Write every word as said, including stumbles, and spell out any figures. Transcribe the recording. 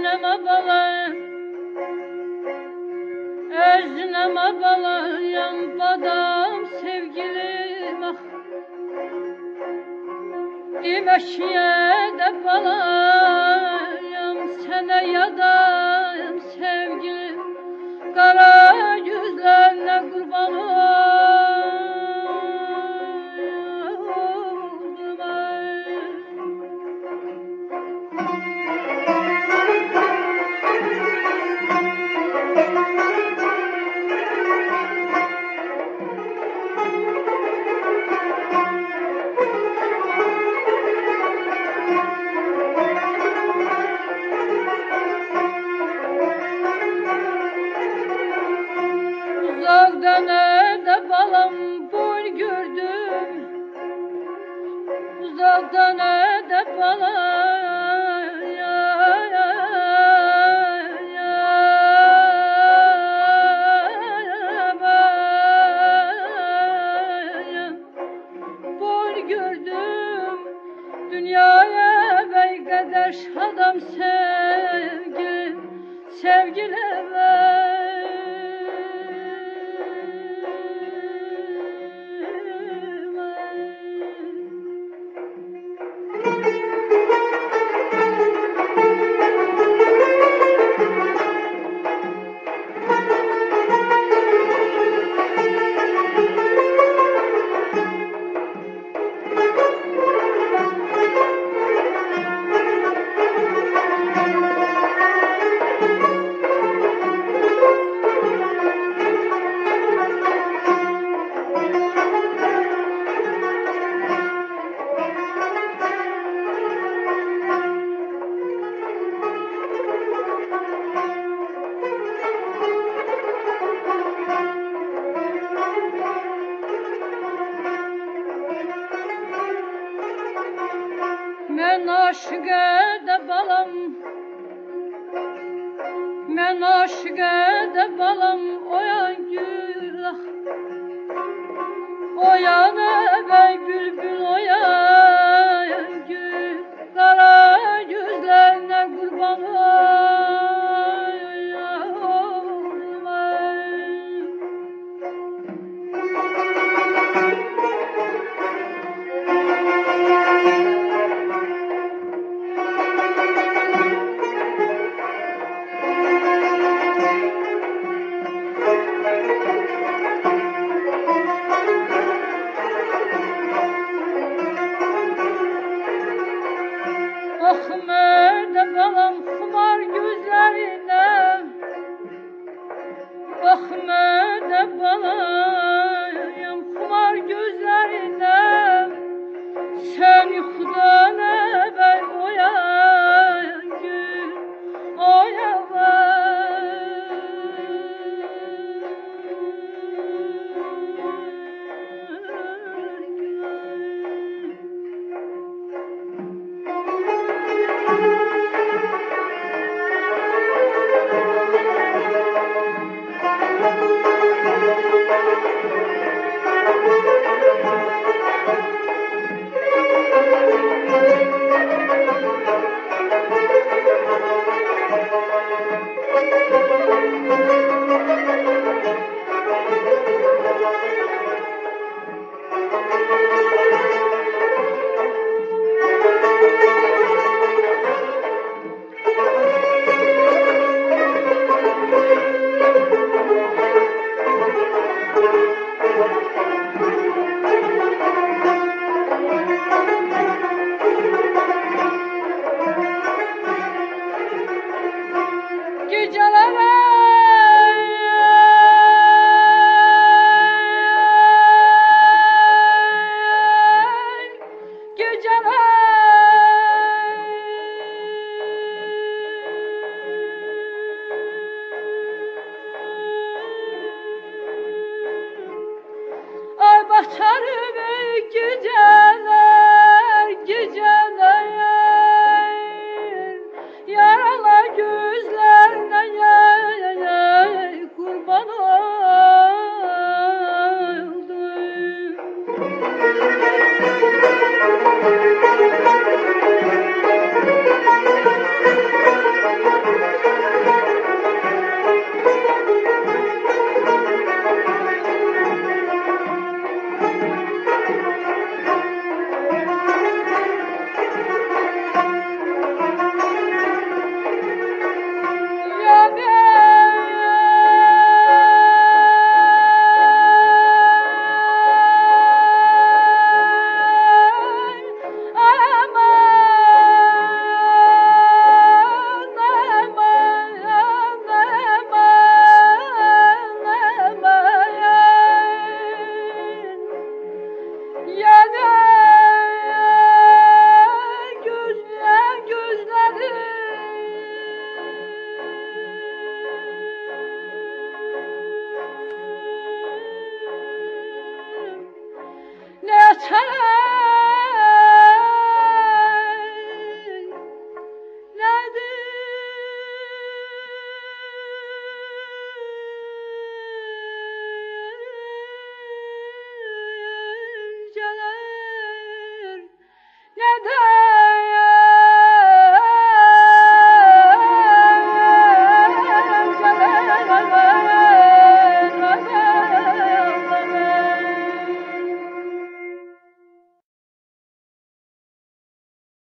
Özleme bala, özleme balayım badam sevgilim ah. İmeşiye de balayım sana yadayım sevgilim. Kara yüzlerine kurban oldum ay. Uzaktan öde balam boy gördüm, uzaktan öde balam ya, ya, ya, ya. Boy gördüm dünyaya bey kadar adam sevgi, sevgilim ey. Men aşık de balam, men aşık de balam oyan gül ah. Oyan ey bülbül oyan gül, kara yüzlerine kurban oldum ay. Bakma de balam kumar gözlerine, bakma de balayım kumar gözlerine. Sen yuxudan evvel oyan gül, oyan Gecelere geceler ay batarım ey geceler geceler yaralar gül.